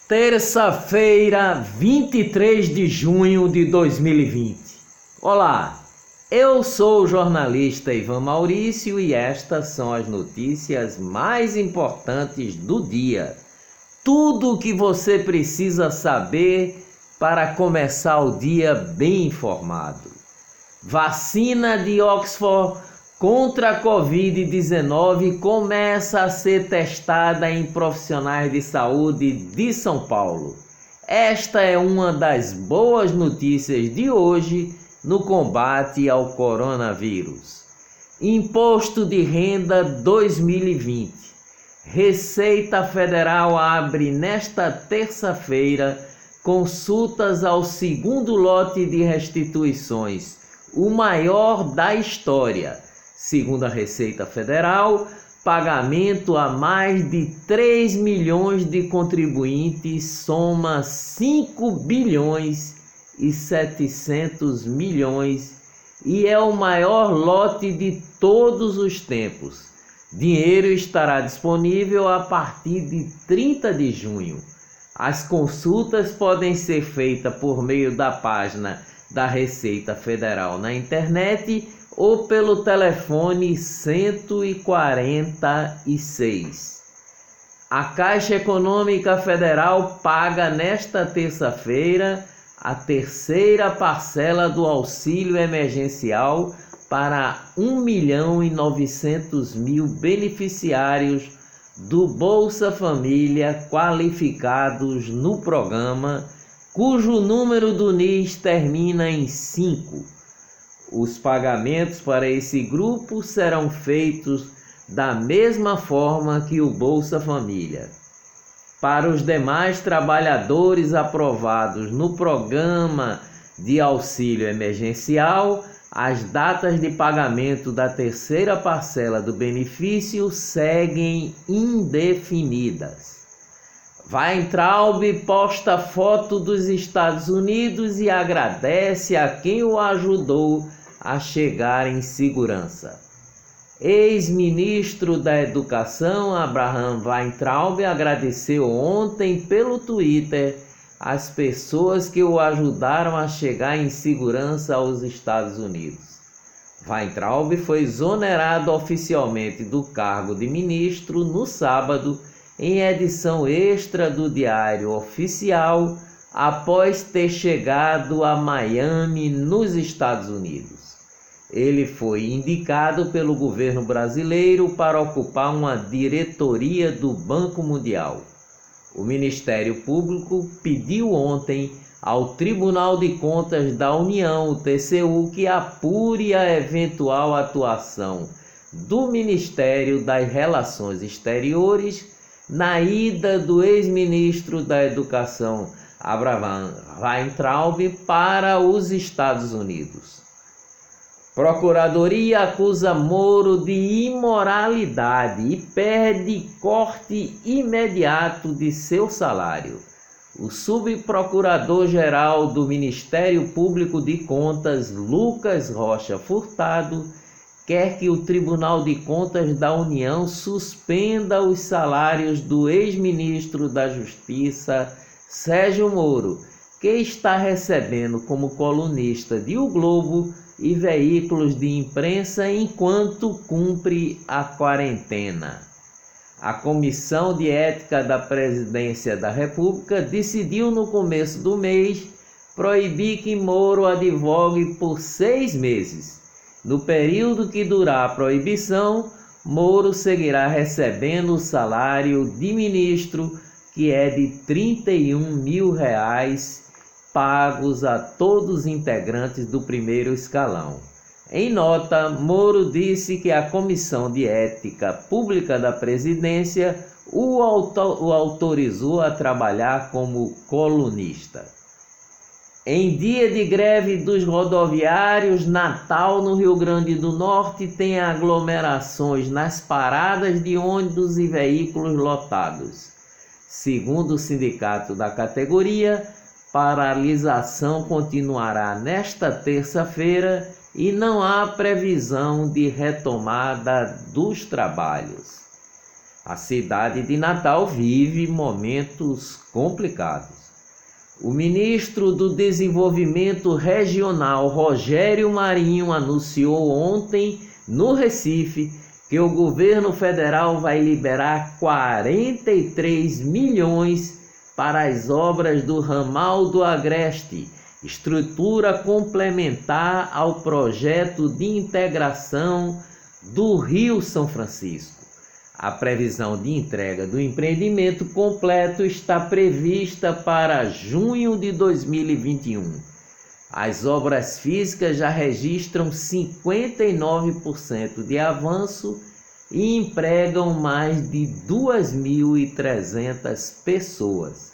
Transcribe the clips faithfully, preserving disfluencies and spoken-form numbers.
Terça-feira, vinte e três de junho de dois mil e vinte. Olá, eu sou o jornalista Ivan Maurício e estas são as notícias mais importantes do dia. Tudo o que você precisa saber para começar o dia bem informado. Vacina de Oxford contra a covid dezenove começa a ser testada em profissionais de saúde de São Paulo. Esta é uma das boas notícias de hoje no combate ao coronavírus. Imposto de Renda dois mil e vinte. Receita Federal abre nesta terça-feira consultas ao segundo lote de restituições, o maior da história. Segundo a Receita Federal, pagamento a mais de três milhões de contribuintes soma cinco bilhões e setecentos milhões e é o maior lote de todos os tempos. Dinheiro estará disponível a partir de trinta de junho. As consultas podem ser feitas por meio da página da Receita Federal na internet ou pelo telefone cento e quarenta e seis. A Caixa Econômica Federal paga nesta terça-feira a terceira parcela do auxílio emergencial para um milhão e novecentos mil beneficiários do Bolsa Família qualificados no programa, cujo número do N I S termina em cinco. Os pagamentos para esse grupo serão feitos da mesma forma que o Bolsa Família. Para os demais trabalhadores aprovados no programa de auxílio emergencial, as datas de pagamento da terceira parcela do benefício seguem indefinidas. Weintraub posta foto dos Estados Unidos e agradece a quem o ajudou a chegar em segurança. Ex-ministro da Educação Abraham Weintraub agradeceu ontem pelo Twitter as pessoas que o ajudaram a chegar em segurança aos Estados Unidos. Weintraub foi exonerado oficialmente do cargo de ministro no sábado, em edição extra do Diário Oficial, após ter chegado a Miami, nos Estados Unidos. Ele foi indicado pelo governo brasileiro para ocupar uma diretoria do Banco Mundial. O Ministério Público pediu ontem ao Tribunal de Contas da União, o T C U, que apure a eventual atuação do Ministério das Relações Exteriores na ida do ex-ministro da Educação, Abraham Weintraub, para os Estados Unidos. Procuradoria acusa Moro de imoralidade e pede corte imediato de seu salário. O subprocurador-geral do Ministério Público de Contas, Lucas Rocha Furtado, quer que o Tribunal de Contas da União suspenda os salários do ex-ministro da Justiça, Sérgio Moro, que está recebendo como colunista de O Globo e veículos de imprensa enquanto cumpre a quarentena. A Comissão de Ética da Presidência da República decidiu no começo do mês proibir que Moro advogue por seis meses. No período que durar a proibição, Moro seguirá recebendo o salário de ministro, que é de trinta e um mil reais, pagos a todos os integrantes do primeiro escalão. Em nota, Moro disse que a Comissão de Ética Pública da Presidência o, auto- o autorizou a trabalhar como colunista. Em dia de greve dos rodoviários, Natal, no Rio Grande do Norte, tem aglomerações nas paradas de ônibus e veículos lotados. Segundo o sindicato da categoria, paralisação continuará nesta terça-feira e não há previsão de retomada dos trabalhos. A cidade de Natal vive momentos complicados. O ministro do Desenvolvimento Regional, Rogério Marinho, anunciou ontem no Recife que o governo federal vai liberar quarenta e três milhões para as obras do ramal do Agreste, estrutura complementar ao projeto de integração do Rio São Francisco. A previsão de entrega do empreendimento completo está prevista para junho de dois mil e vinte e um. As obras físicas já registram cinquenta e nove por cento de avanço e empregam mais de duas mil e trezentas pessoas.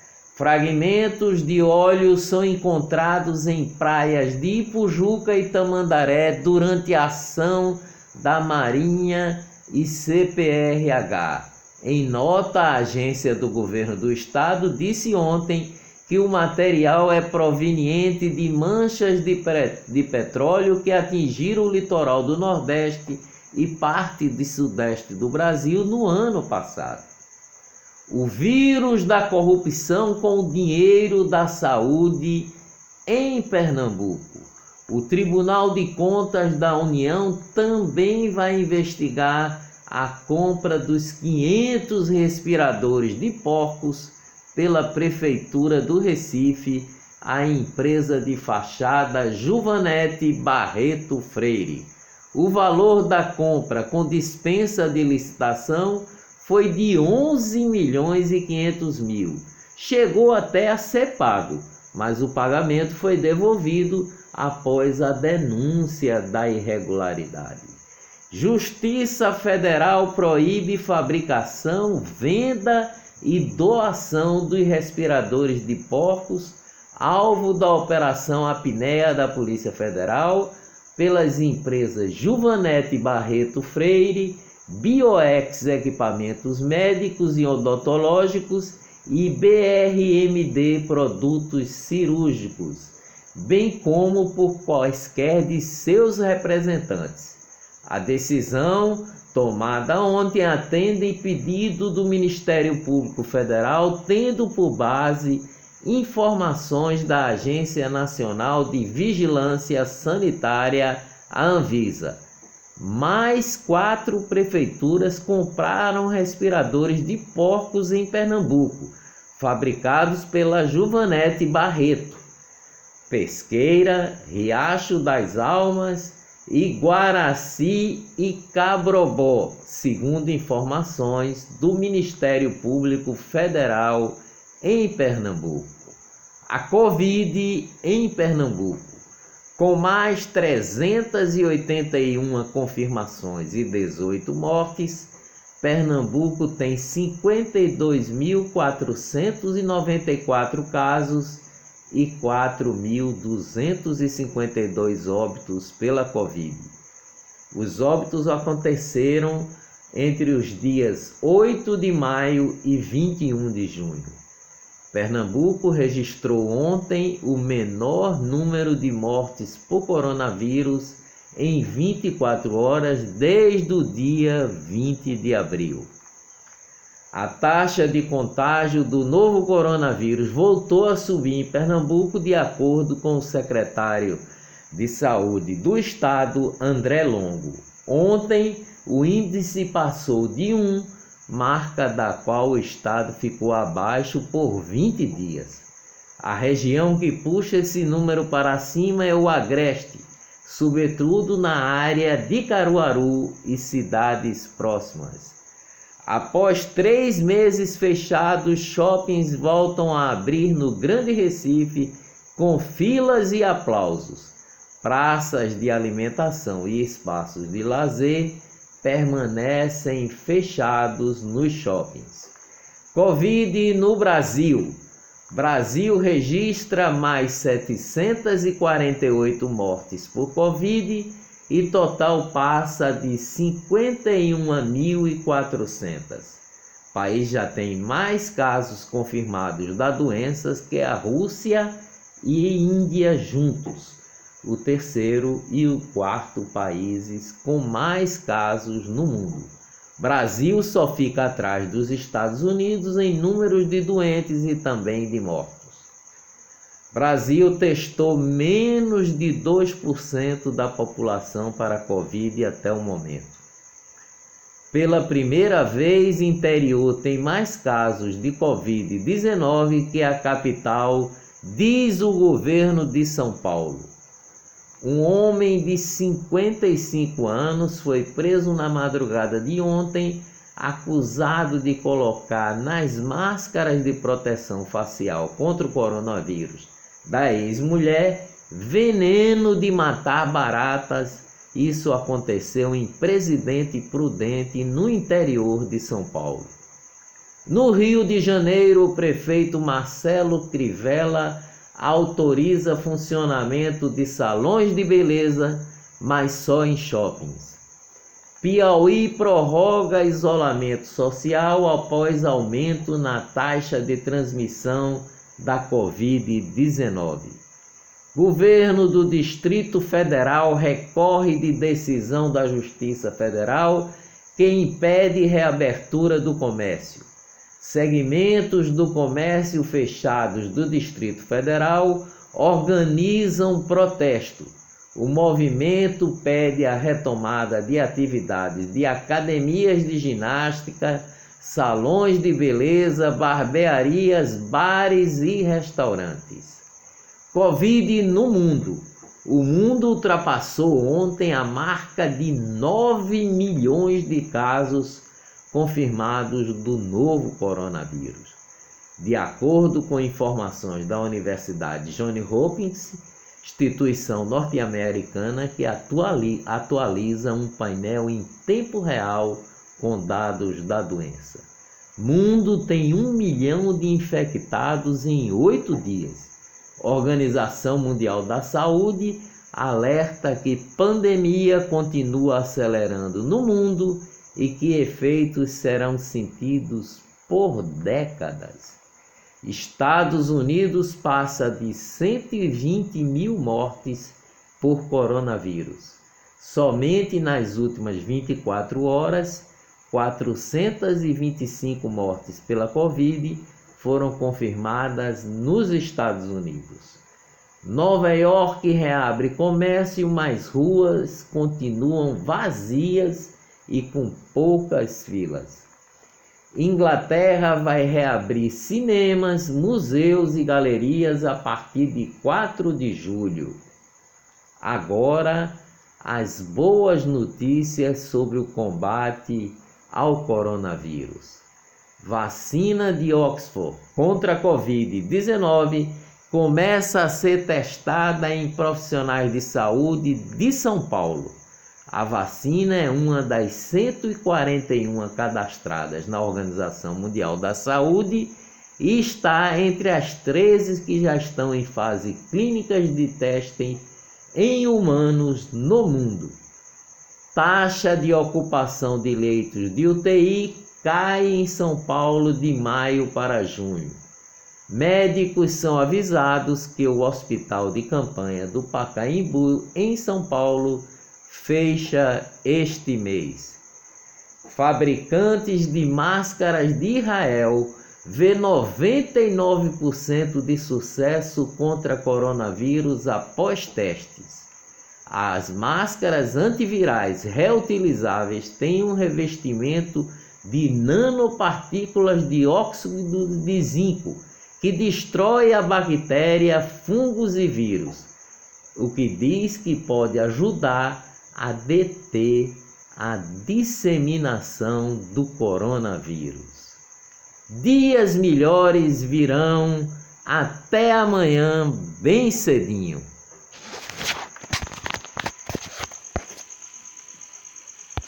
Fragmentos de óleo são encontrados em praias de Ipujuca e Tamandaré durante a ação da Marinha e C P R H. Em nota, a agência do governo do estado disse ontem que o material é proveniente de manchas de, de petróleo que atingiram o litoral do Nordeste e parte do Sudeste do Brasil no ano passado. O vírus da corrupção com o dinheiro da saúde em Pernambuco. O Tribunal de Contas da União também vai investigar a compra dos quinhentos respiradores de porcos pela Prefeitura do Recife à empresa de fachada Juvanete Barreto Freire. O valor da compra com dispensa de licitação foi de onze milhões e quinhentos mil. Chegou até a ser pago, mas o pagamento foi devolvido após a denúncia da irregularidade. Justiça Federal proíbe fabricação, venda e doação dos respiradores de porcos, alvo da Operação Apneia da Polícia Federal, pelas empresas Juvanete Barreto Freire, Bioex Equipamentos Médicos e Odontológicos e B R M D Produtos Cirúrgicos, bem como por quaisquer de seus representantes. A decisão, tomada ontem, atende pedido do Ministério Público Federal, tendo por base informações da Agência Nacional de Vigilância Sanitária, a Anvisa. Mais quatro prefeituras compraram respiradores de porcos em Pernambuco, fabricados pela Juvanete Barreto. Pesqueira, Riacho das Almas, Iguaraci e Cabrobó, segundo informações do Ministério Público Federal em Pernambuco. A Covid em Pernambuco. Com mais trezentas e oitenta e uma confirmações e dezoito mortes, Pernambuco tem cinquenta e dois mil quatrocentos e noventa e quatro casos e quatro mil duzentos e cinquenta e dois óbitos pela Covid. Os óbitos aconteceram entre os dias oito de maio e vinte e um de junho. Pernambuco registrou ontem o menor número de mortes por coronavírus em vinte e quatro horas desde o dia vinte de abril. A taxa de contágio do novo coronavírus voltou a subir em Pernambuco, de acordo com o secretário de Saúde do estado, André Longo. Ontem, o índice passou de um, marca da qual o estado ficou abaixo por vinte dias. A região que puxa esse número para cima é o Agreste, sobretudo na área de Caruaru e cidades próximas. Após três meses fechados, shoppings voltam a abrir no Grande Recife com filas e aplausos. Praças de alimentação e espaços de lazer permanecem fechados nos shoppings. Covid no Brasil. Brasil registra mais setecentas e quarenta e oito mortes por Covid e total passa de cinquenta e um mil e quatrocentos. O país já tem mais casos confirmados da doença que a Rússia e Índia juntos, o terceiro e o quarto países com mais casos no mundo. Brasil só fica atrás dos Estados Unidos em números de doentes e também de mortos. Brasil testou menos de dois por cento da população para a Covid até o momento. Pela primeira vez, interior tem mais casos de Covid dezenove que a capital, diz o governo de São Paulo. Um homem de cinquenta e cinco anos foi preso na madrugada de ontem, acusado de colocar nas máscaras de proteção facial contra o coronavírus da ex-mulher veneno de matar baratas. Isso aconteceu em Presidente Prudente, no interior de São Paulo. No Rio de Janeiro, o prefeito Marcelo Crivella autoriza funcionamento de salões de beleza, mas só em shoppings. Piauí prorroga isolamento social após aumento na taxa de transmissão da Covid dezenove. Governo do Distrito Federal recorre de decisão da Justiça Federal que impede reabertura do comércio. Segmentos do comércio fechados do Distrito Federal organizam protesto. O movimento pede a retomada de atividades de academias de ginástica, salões de beleza, barbearias, bares e restaurantes. Covid no mundo. O mundo ultrapassou ontem a marca de nove milhões de casos confirmados do novo coronavírus. De acordo com informações da Universidade Johns Hopkins, instituição norte-americana que atualiza um painel em tempo real com dados da doença. Mundo tem um milhão de infectados em oito dias. Organização Mundial da Saúde alerta que pandemia continua acelerando no mundo e que efeitos serão sentidos por décadas. Estados Unidos passa de cento e vinte mil mortes por coronavírus. Somente nas últimas vinte e quatro horas, quatrocentas e vinte e cinco mortes pela Covid foram confirmadas nos Estados Unidos. Nova York reabre comércio, mas ruas continuam vazias e com poucas filas. Inglaterra vai reabrir cinemas, museus e galerias a partir de quatro de julho. Agora, as boas notícias sobre o combate ao coronavírus. Vacina de Oxford contra a Covid dezenove começa a ser testada em profissionais de saúde de São Paulo. A vacina é uma das cento e quarenta e uma cadastradas na Organização Mundial da Saúde e está entre as treze que já estão em fase clínicas de teste em humanos no mundo. Taxa de ocupação de leitos de U T I cai em São Paulo de maio para junho. Médicos são avisados que o hospital de campanha do Pacaembu, em São Paulo, fecha este mês. Fabricantes de máscaras de Israel vê noventa e nove por cento de sucesso contra coronavírus após testes. As máscaras antivirais reutilizáveis têm um revestimento de nanopartículas de óxido de zinco que destrói a bactéria, fungos e vírus, o que diz que pode ajudar a deter a disseminação do coronavírus. Dias melhores virão. Até amanhã, bem cedinho.